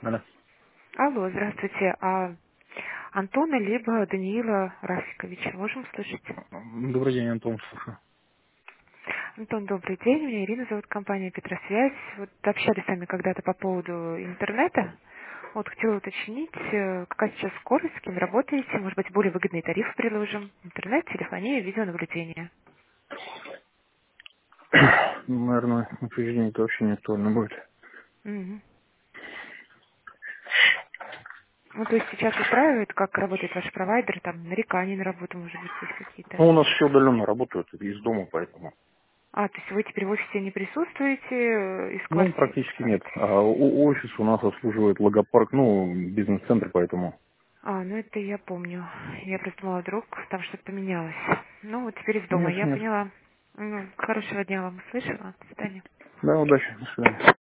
Алло. Алло, здравствуйте. Антона либо Даниила Рафиковича можем слышать? Добрый день, Антон, слушаю. Антон, добрый день. Меня Ирина зовут, компания Петросвязь. Вот общались с вами когда-то по поводу интернета. Вот хотела уточнить, какая сейчас скорость, с кем работаете, может быть, более выгодные тарифы предложим. Интернет, телефония, видеонаблюдение. Ну, наверное, на следующий это вообще не актуально будет. Мгм. Ну, то есть сейчас устраивает, как работает ваш провайдер, там, нарекания на работу, может быть, есть какие-то? Ну, у нас все удаленно работают из дома, поэтому. То есть вы теперь в офисе не присутствуете, из Ну, квартиры практически нет. работаете? А офис у нас обслуживает логопарк, ну, бизнес-центр, поэтому. Ну это я помню. Я просто думала, вдруг там что-то поменялось. Ну, вот теперь из дома. Нет, Я нет. поняла. Хорошего дня вам услышала. До свидания. Да, удачи, до свидания.